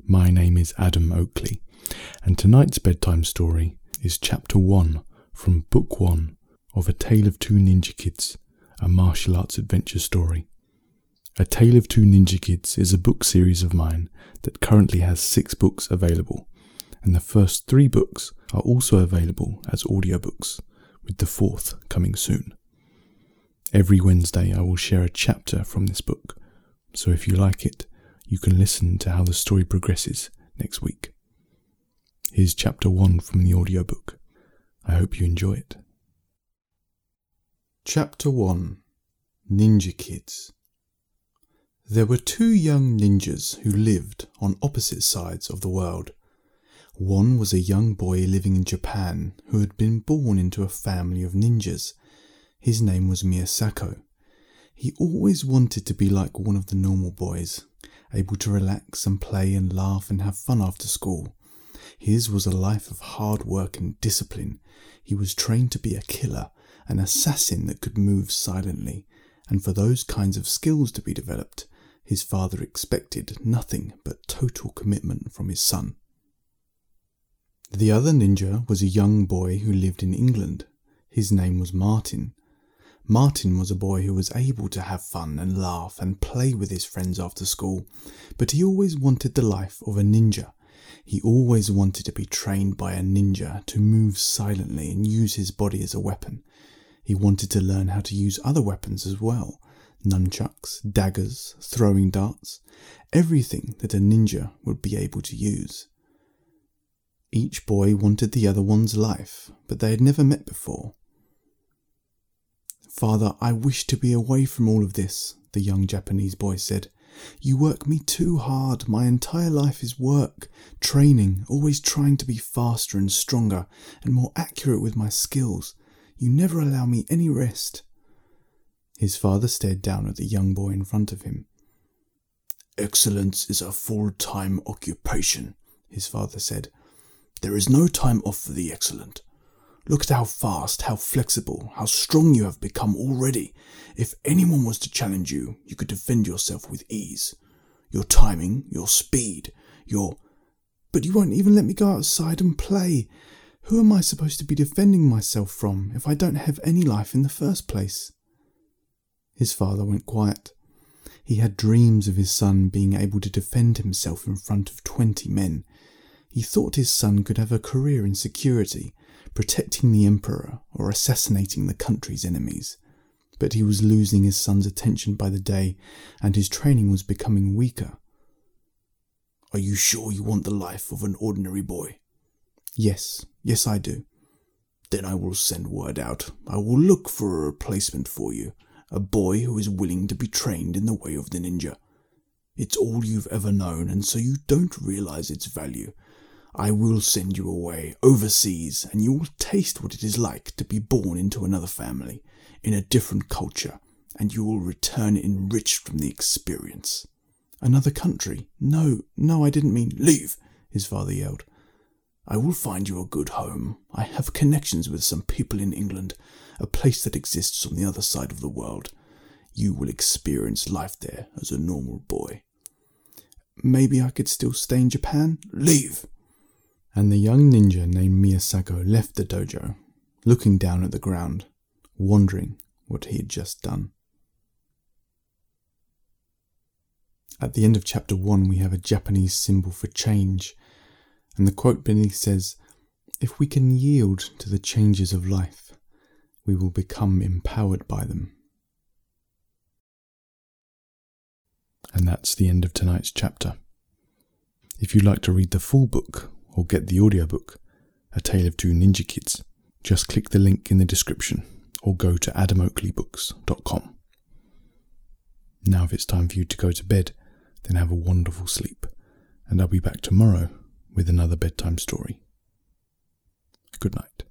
My name is Adam Oakley, and tonight's bedtime story is Chapter 1 from Book 1 of A Tale of Two Ninja Kids, a martial arts adventure story. A Tale of Two Ninja Kids is a book series of mine that currently has 6 books available, and the first 3 books are also available as audiobooks, with the 4th coming soon. Every Wednesday I will share a chapter from this book, so if you like it, you can listen to how the story progresses next week. Here's Chapter 1 from the audiobook. I hope you enjoy it. Chapter 1: Ninja Kids. There were 2 young ninjas who lived on opposite sides of the world. One was a young boy living in Japan who had been born into a family of ninjas. His name was Miyasako. He always wanted to be like one of the normal boys, able to relax and play and laugh and have fun after school. His was a life of hard work and discipline. He was trained to be a killer, an assassin that could move silently, and for those kinds of skills to be developed, his father expected nothing but total commitment from his son. The other ninja was a young boy who lived in England. His name was Martin. Martin was a boy who was able to have fun and laugh and play with his friends after school, but he always wanted the life of a ninja. He always wanted to be trained by a ninja to move silently and use his body as a weapon. He wanted to learn how to use other weapons as well: nunchucks, daggers, throwing darts, everything that a ninja would be able to use. Each boy wanted the other one's life, but they had never met before. "Father, I wish to be away from all of this," the young Japanese boy said. "You work me too hard. My entire life is work, training, always trying to be faster and stronger and more accurate with my skills. You never allow me any rest." His father stared down at the young boy in front of him. "Excellence is a full-time occupation," his father said. "There is no time off for the excellent. Look at how fast, how flexible, how strong you have become already. If anyone was to challenge you, you could defend yourself with ease. Your timing, your speed, But you won't even let me go outside and play. Who am I supposed to be defending myself from if I don't have any life in the first place?" His father went quiet. He had dreams of his son being able to defend himself in front of 20 men. He thought his son could have a career in security, protecting the emperor or assassinating the country's enemies. But he was losing his son's attention by the day, and his training was becoming weaker. "Are you sure you want the life of an ordinary boy?" Yes, I do." "Then I will send word out. I will look for a replacement for you, a boy who is willing to be trained in the way of the ninja. It's all you've ever known, and so you don't realize its value. I will send you away, overseas, and you will taste what it is like to be born into another family, in a different culture, and you will return enriched from the experience." "Another country? No, I didn't mean—" "Leave," his father yelled. "I will find you a good home. I have connections with some people in England, a place that exists on the other side of the world. You will experience life there as a normal boy." "Maybe I could still stay in Japan?" "Leave!" And the young ninja named Miyasako left the dojo, looking down at the ground, wondering what he had just done. At the end of Chapter 1 we have a Japanese symbol for change, and the quote beneath says, "If we can yield to the changes of life, we will become empowered by them." And that's the end of tonight's chapter. If you'd like to read the full book or get the audiobook, A Tale of Two Ninja Kids, just click the link in the description or go to adamoakleybooks.com. Now if it's time for you to go to bed, then have a wonderful sleep, and I'll be back tomorrow with another bedtime story. Good night.